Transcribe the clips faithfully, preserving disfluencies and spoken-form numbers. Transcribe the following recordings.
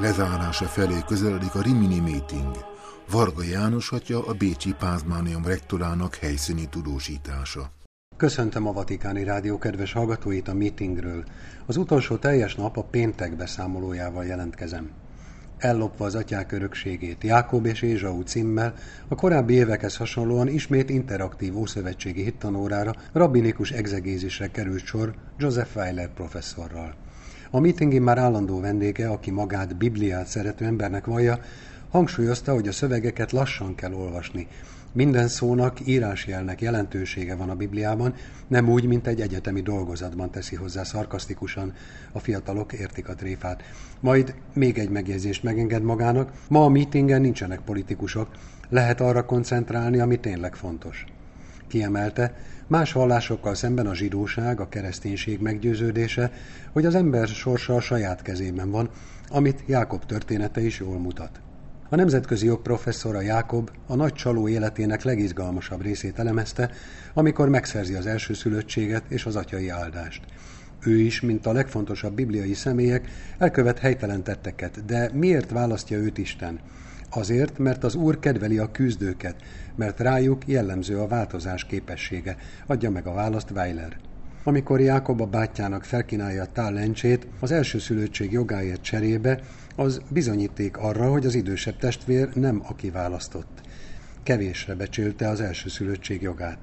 Lezárása felé közeledik a Rimini Meeting. Varga János atya a Bécsi Pázmánium rektorának helyszíni tudósítása. Köszöntöm a Vatikáni Rádió kedves hallgatóit a meetingről. Az utolsó teljes nap a péntek beszámolójával jelentkezem. Ellopva az atyák örökségét Jákob és Ézsau címmel a korábbi évekhez hasonlóan ismét interaktív ószövetségi hittanórára, rabbinikus egzegézisre került sor Joseph Weiler professzorral. A meetingin már állandó vendége, aki magát Bibliát szerető embernek vallja, hangsúlyozta, hogy a szövegeket lassan kell olvasni. Minden szónak, írásjelnek jelentősége van a Bibliában, nem úgy, mint egy egyetemi dolgozatban, teszi hozzá szarkasztikusan. A fiatalok értik a tréfát. Majd még egy megjegyzést megenged magának. Ma a meetingen nincsenek politikusok, lehet arra koncentrálni, ami tényleg fontos. Kiemelte, más vallásokkal szemben a zsidóság, a kereszténység meggyőződése, hogy az ember sorsa a saját kezében van, amit Jákob története is jól mutat. A nemzetközi jog professzora Jákob a nagy csaló életének legizgalmasabb részét elemezte, amikor megszerzi az elsőszülöttséget és az atyai áldást. Ő is, mint a legfontosabb bibliai személyek, elkövet helytelen tetteket, de miért választja őt Isten? Azért, mert az Úr kedveli a küzdőket, mert rájuk jellemző a változás képessége, adja meg a választ Weiler. Amikor Jákob a bátyjának felkínálja a tál lencsét, az elsőszülöttség jogáért cserébe, az bizonyíték arra, hogy az idősebb testvér nem aki választott. Kevésre becsülte az elsőszülöttség jogát.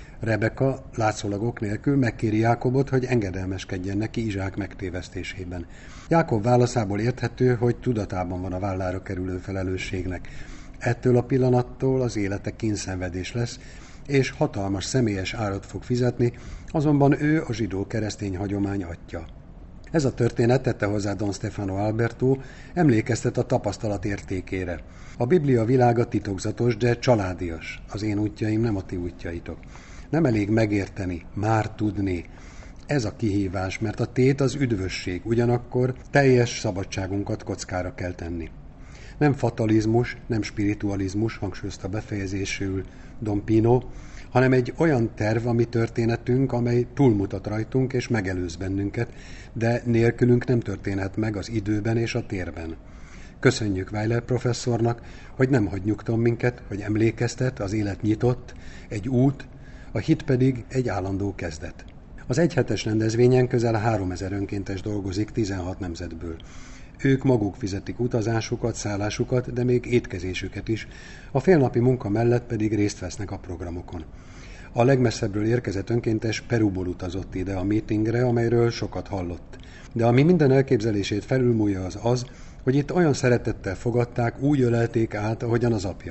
Rebeka látszólag ok nélkül megkéri Jákobot, hogy engedelmeskedjen neki Izsák megtévesztésében. Jákob válaszából érthető, hogy tudatában van a vállára kerülő felelősségnek. Ettől a pillanattól az élete kínszenvedés lesz, és hatalmas személyes árat fog fizetni, azonban ő a zsidó-keresztény hagyomány atya. Ez a történet, tette hozzá Don Stefano Alberto, emlékeztet a tapasztalat értékére. A Biblia világa titokzatos, de családias. Az én útjaim nem a ti útjaitok. Nem elég megérteni, már tudni. Ez a kihívás, mert a tét az üdvösség, ugyanakkor teljes szabadságunkat kockára kell tenni. Nem fatalizmus, nem spiritualizmus, hangsúlyozta befejezésül Don Pino, hanem egy olyan terv, ami történetünk, amely túlmutat rajtunk és megelőz bennünket, de nélkülünk nem történhet meg az időben és a térben. Köszönjük Weiler professzornak, hogy nem hagy nyugton minket, hogy emlékeztet, az élet nyitott, egy út, a hit pedig egy állandó kezdet. Az egyhetes rendezvényen közel háromezer önkéntes dolgozik tizenhat nemzetből. Ők maguk fizetik utazásukat, szállásukat, de még étkezésüket is, a félnapi munka mellett pedig részt vesznek a programokon. A legmesszebbről érkezett önkéntes Perúból utazott ide a meetingre, amelyről sokat hallott. De ami minden elképzelését felülmúlja az az, hogy itt olyan szeretettel fogadták, úgy ölelték át, ahogyan az apja.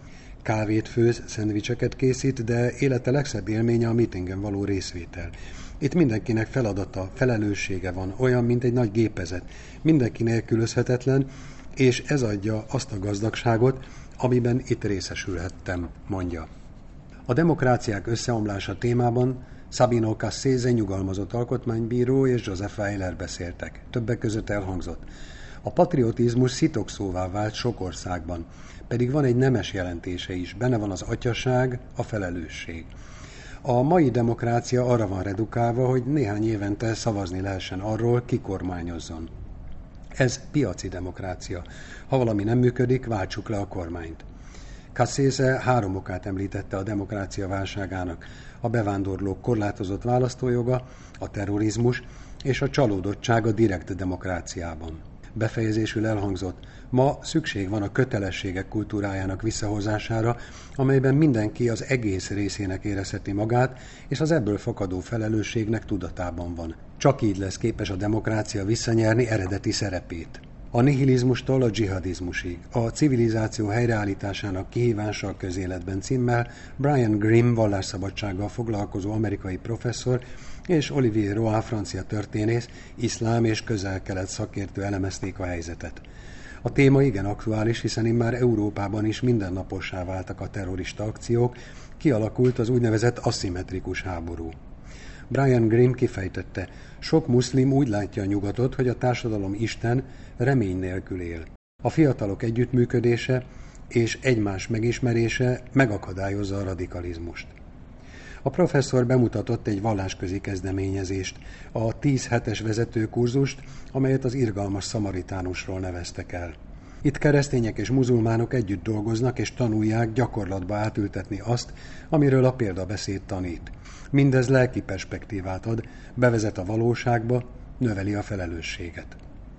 Kávét főz, szendvicseket készít, de élete legszebb élménye a meetingen való részvétel. Itt mindenkinek feladata, felelőssége van, olyan, mint egy nagy gépezet, mindenki nélkülözhetetlen, és ez adja azt a gazdagságot, amiben itt részesülhettem, mondja. A demokráciák összeomlása témában Sabino Cassese nyugalmazott alkotmánybíró és Joseph Weiler beszéltek. Többek között elhangzott. A patriotizmus szitokszóvá vált sok országban, pedig van egy nemes jelentése is, benne van az atyaság, a felelősség. A mai demokrácia arra van redukálva, hogy néhány évente szavazni lehessen arról, ki kormányozzon. Ez piaci demokrácia. Ha valami nem működik, váltsuk le a kormányt. Cassese három okát említette a demokrácia válságának: a bevándorlók korlátozott választójoga, a terrorizmus és a csalódottság a direkt demokráciában. Befejezésül elhangzott, ma szükség van a kötelességek kultúrájának visszahozására, amelyben mindenki az egész részének érezheti magát, és az ebből fakadó felelősségnek tudatában van. Csak így lesz képes a demokrácia visszanyerni eredeti szerepét. A nihilizmustól a dzsihadizmusig, a civilizáció helyreállításának kihívása a közéletben címmel Brian Grimm vallásszabadsággal foglalkozó amerikai professzor és Olivier Roy francia történész, iszlám és közel-kelet szakértő elemezték a helyzetet. A téma igen aktuális, hiszen immár Európában is mindennapossá váltak a terrorista akciók, kialakult az úgynevezett aszimmetrikus háború. Brian Grimm kifejtette, sok muszlim úgy látja a nyugatot, hogy a társadalom Isten remény nélkül él. A fiatalok együttműködése és egymás megismerése megakadályozza a radikalizmust. A professzor bemutatott egy vallásközi kezdeményezést, a tíz hetes vezetőkurzust, amelyet az irgalmas szamaritánusról neveztek el. Itt keresztények és muzulmánok együtt dolgoznak és tanulják gyakorlatba átültetni azt, amiről a példabeszéd tanít. Mindez lelki perspektívát ad, bevezet a valóságba, növeli a felelősséget.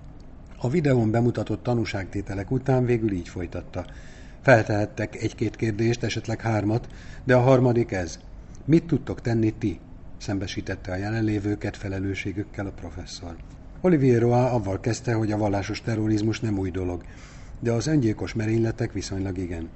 A videón bemutatott tanúságtételek után végül így folytatta. Feltehettek egy-két kérdést, esetleg hármat, de a harmadik ez. Mit tudtok tenni ti? Szembesítette a jelenlévőket felelősségükkel a professzor. Olivier Roy avval kezdte, hogy a vallásos terrorizmus nem új dolog, de az öngyilkos merényletek viszonylag igen.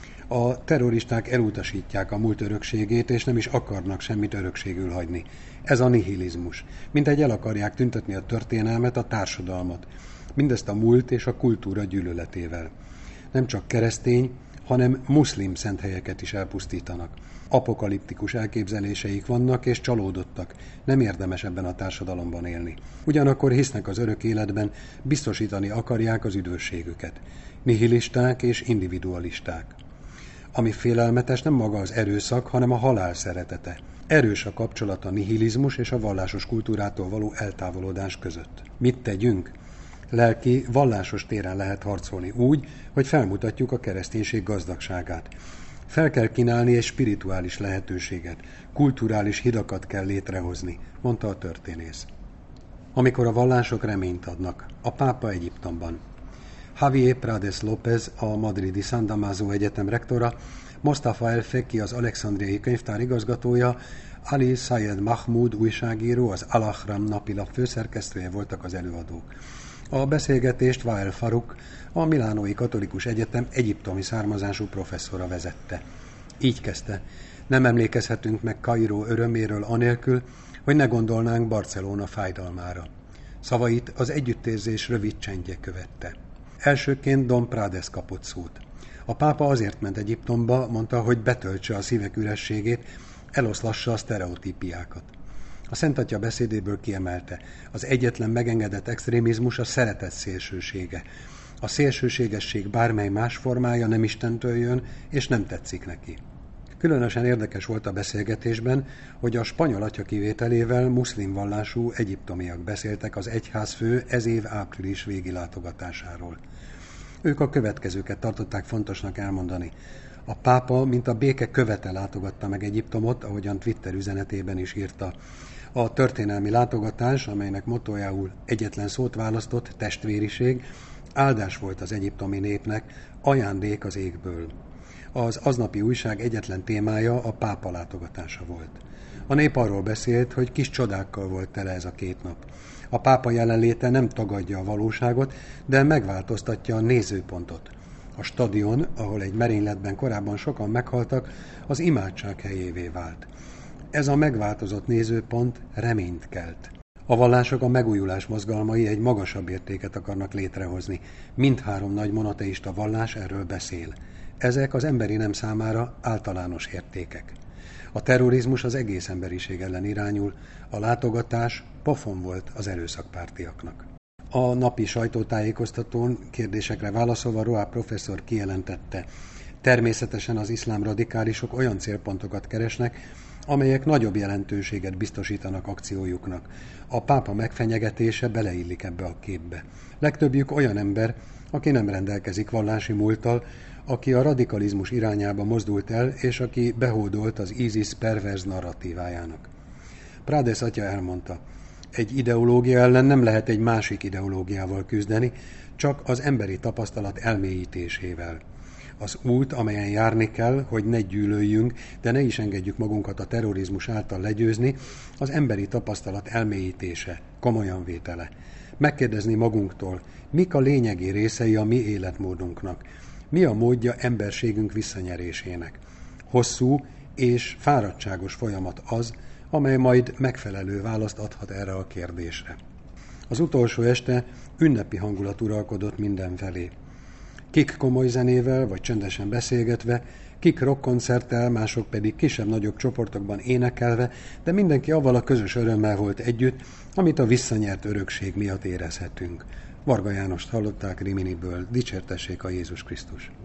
A terroristák elutasítják a múlt örökségét, és nem is akarnak semmit örökségül hagyni. Ez a nihilizmus. Mintegy el akarják tüntetni a történelmet, a társadalmat. Mindezt a múlt és a kultúra gyűlöletével. Nem csak keresztény, hanem muszlim szenthelyeket is elpusztítanak. Apokaliptikus elképzeléseik vannak, és csalódottak. Nem érdemes ebben a társadalomban élni. Ugyanakkor hisznek az örök életben, biztosítani akarják az üdvösségüket. Nihilisták és individualisták. Ami félelmetes, nem maga az erőszak, hanem a halál szeretete. Erős a kapcsolat a nihilizmus és a vallásos kultúrától való eltávolodás között. Mit tegyünk? Lelki, vallásos téren lehet harcolni úgy, hogy felmutatjuk a kereszténység gazdagságát. Fel kell kínálni egy spirituális lehetőséget, kulturális hidakat kell létrehozni, mondta a történész. Amikor a vallások reményt adnak, a pápa Egyiptomban. Javier Prades López, a madridi San Damaso Egyetem rektora, Mostafa El-Feki, az Alexandriai könyvtár igazgatója, Ali Sayed Mahmoud újságíró, az Al-Ahram napilap főszerkesztője voltak az előadók. A beszélgetést Wael Farouk, a Milánói Katolikus Egyetem egyiptomi származású professzora vezette. Így kezdte. Nem emlékezhetünk meg Kairó öröméről anélkül, hogy ne gondolnánk Barcelona fájdalmára. Szavait az együttérzés rövid csendje követte. Elsőként Don Prades kapott szót. A pápa azért ment Egyiptomba, mondta, hogy betöltse a szívek ürességét, eloszlassa a sztereotípiákat. A Szent Atya beszédéből kiemelte, az egyetlen megengedett extrémizmus a szeretet szélsősége. A szélsőségesség bármely más formája nem Istentől jön, és nem tetszik neki. Különösen érdekes volt a beszélgetésben, hogy a spanyol atya kivételével muszlim vallású egyiptomiak beszéltek az egyházfő ez év április végi látogatásáról. Ők a következőket tartották fontosnak elmondani. A pápa, mint a béke követe látogatta meg Egyiptomot, ahogyan Twitter üzenetében is írta. A történelmi látogatás, amelynek mottójául egyetlen szót választott, testvériség, áldás volt az egyiptomi népnek, ajándék az égből. Az aznapi újság egyetlen témája a pápa látogatása volt. A nép arról beszélt, hogy kis csodákkal volt tele ez a két nap. A pápa jelenléte nem tagadja a valóságot, de megváltoztatja a nézőpontot. A stadion, ahol egy merényletben korábban sokan meghaltak, az imádság helyévé vált. Ez a megváltozott nézőpont reményt kelt. A vallások a megújulás mozgalmai egy magasabb értéket akarnak létrehozni. Mindhárom nagy monoteista vallás erről beszél. Ezek az emberi nem számára általános értékek. A terrorizmus az egész emberiség ellen irányul, a látogatás pofon volt az erőszakpártiaknak. A napi sajtótájékoztatón kérdésekre válaszolva Roy professzor kijelentette, természetesen az iszlám radikálisok olyan célpontokat keresnek, amelyek nagyobb jelentőséget biztosítanak akciójuknak. A pápa megfenyegetése beleillik ebbe a képbe. Legtöbbjük olyan ember, aki nem rendelkezik vallási múlttal, aki a radikalizmus irányába mozdult el, és aki behódolt az ISIS perverz narratívájának. Prades atya elmondta, egy ideológia ellen nem lehet egy másik ideológiával küzdeni, csak az emberi tapasztalat elmélyítésével. Az út, amelyen járni kell, hogy ne gyűlöljünk, de ne is engedjük magunkat a terrorizmus által legyőzni, az emberi tapasztalat elmélyítése, komolyan vétele. Megkérdezni magunktól, mik a lényegi részei a mi életmódunknak, mi a módja emberségünk visszanyerésének. Hosszú és fáradtságos folyamat az, amely majd megfelelő választ adhat erre a kérdésre. Az utolsó este ünnepi hangulat uralkodott mindenfelé. Kik komoly zenével vagy csendesen beszélgetve, kik rockkoncerttel, mások pedig kisebb-nagyobb csoportokban énekelve, de mindenki avval a közös örömmel volt együtt, amit a visszanyert örökség miatt érezhetünk. Varga Jánost hallották Riminiből, dicsértessék a Jézus Krisztus!